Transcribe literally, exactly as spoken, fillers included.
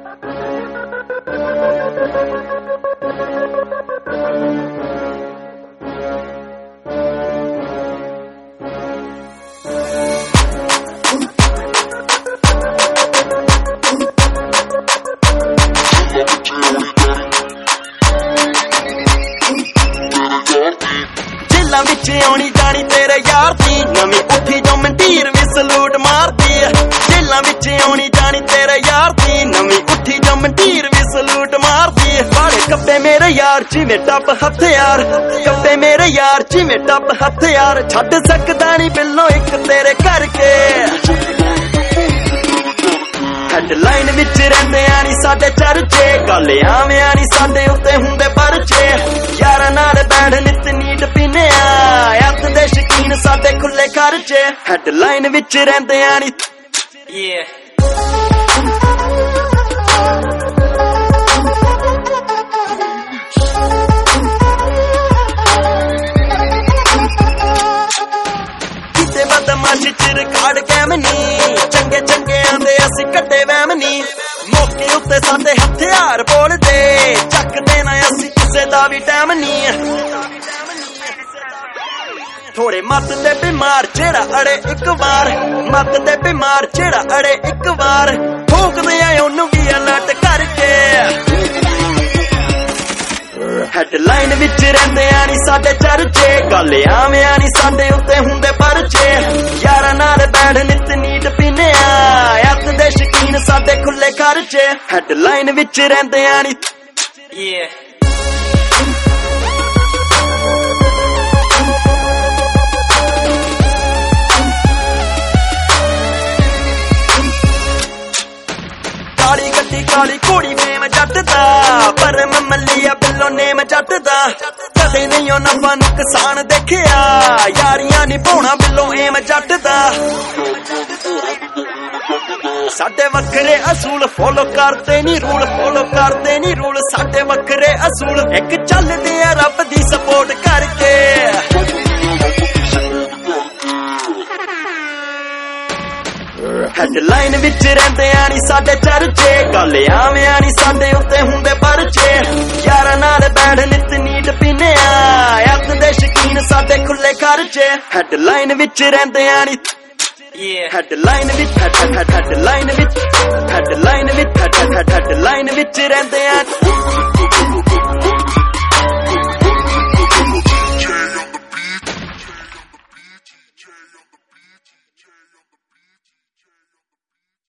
जेलां विच आउणी जानी तेरे यार दी नवीं उठी जो मंडीर वी सलूट मारदी जेलां विच आउणी जानी तेरे यार दी नवीं उठी जो मंडीर वी सलूट मारदी बाड़े कब्बे मेरे यार जिवें टप हथियार कब्बे मेरे यार जिवें टप हथियार छड्ड सकदा नहीं बिल्लो इक तेरे करके हेडलाइन विच रहिंदे आनी साडे चर्चे गल आवें आनी साडे उत्ते हुंदे परचे यारां नाल बैठ नित नीट पीने अत दे शकीन साडे खुले खर्चे हेडलाइन विच रहिंदे आनी किते बदमाशी च रिकार्ड कैमनी चंगे चंगे आंदे असी कट्टे वैमनी मौके उत्ते साडे हथियार बोलदे चक देना असी किसे दा भी टैम नहीं थोड़े मत दे बीमार जेड़ा अड़े एक बार मत दे बीमार जेड़ा अड़े एक बार ठोकदे आए ओनू भी अलर्ट करके हेडलाइन विच रहिंदे आनी साडे चर्चे गल आवें आनी साडे उत्ते हुंदे परचे यारां नाल बैठ नित नीट पीने अत दे शकीन साडे खुले खर्चे हेडलाइन विच रहिंदे आनी काली गड्डी काली घोड़ी मेम जट दा पर मैं मल्लिया बिल्लो नेम जट दा कदे नहीं ओ नफा नुकसान देखिया यारियां निभाउणा बिल्लो एम जट दा साडे वखरे असूल फॉलो करते नी रूल फॉलो करते नी रूल साडे वखरे असूल एक चलदे आ रब दी सपोर्ट करके हेडलाइन विच रहिंदे आनी साडे चर्चे गल आवें आनी साडे उत्ते हुंदे परचे यारां नाल बैठ नित नीट पीने अत दे शकीन साडे खुले खर्चे हेडलाइन विच रहिंदे आनी हेडलाइन विच हेडलाइन विच हेडलाइन विच हेडलाइन विच रहिंदे आनी